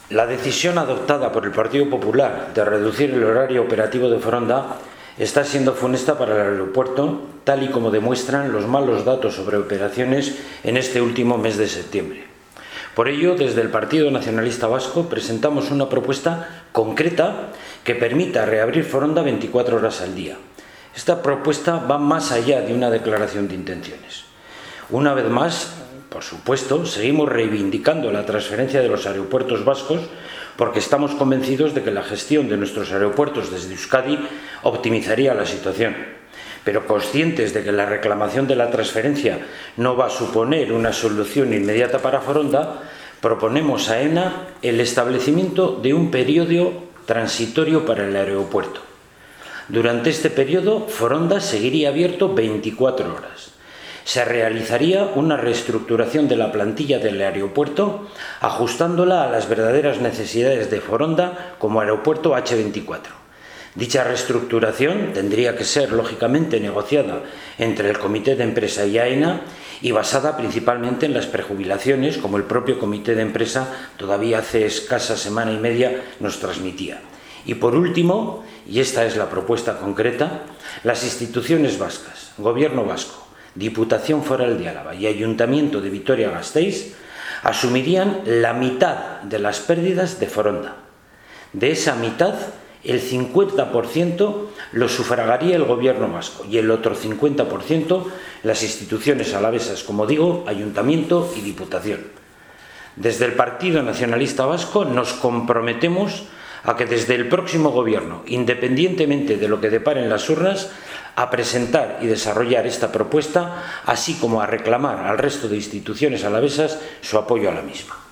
La decisión adoptada por el Partido Popular de reducir el horario operativo de Foronda está siendo funesta para el aeropuerto, tal y como demuestran los malos datos sobre operaciones en este último mes de septiembre. Por ello, desde el Partido Nacionalista Vasco presentamos una propuesta concreta que permita reabrir Foronda 24 horas al día. Esta propuesta va más allá de una declaración de intenciones. Una vez más, por supuesto, seguimos reivindicando la transferencia de los aeropuertos vascos porque estamos convencidos de que la gestión de nuestros aeropuertos desde Euskadi optimizaría la situación. Pero conscientes de que la reclamación de la transferencia no va a suponer una solución inmediata para Foronda, proponemos a AENA el establecimiento de un periodo transitorio para el aeropuerto. Durante este periodo, Foronda seguiría abierto 24 horas. Se realizaría una reestructuración de la plantilla del aeropuerto, ajustándola a las verdaderas necesidades de Foronda como aeropuerto H24. Dicha reestructuración tendría que ser, lógicamente, negociada entre el Comité de Empresa y AENA y basada principalmente en las prejubilaciones, como el propio Comité de Empresa todavía hace escasa semana y media nos transmitía. Y por último, y esta es la propuesta concreta, las instituciones vascas, Gobierno vasco, Diputación Foral de Álava y Ayuntamiento de Vitoria-Gasteiz asumirían la mitad de las pérdidas de Foronda. De esa mitad, el 50% lo sufragaría el Gobierno vasco y el otro 50% las instituciones alavesas, como digo, Ayuntamiento y Diputación. Desde el Partido Nacionalista Vasco nos comprometemos a que desde el próximo Gobierno, independientemente de lo que deparen las urnas, a presentar y desarrollar esta propuesta, así como a reclamar al resto de instituciones alavesas su apoyo a la misma.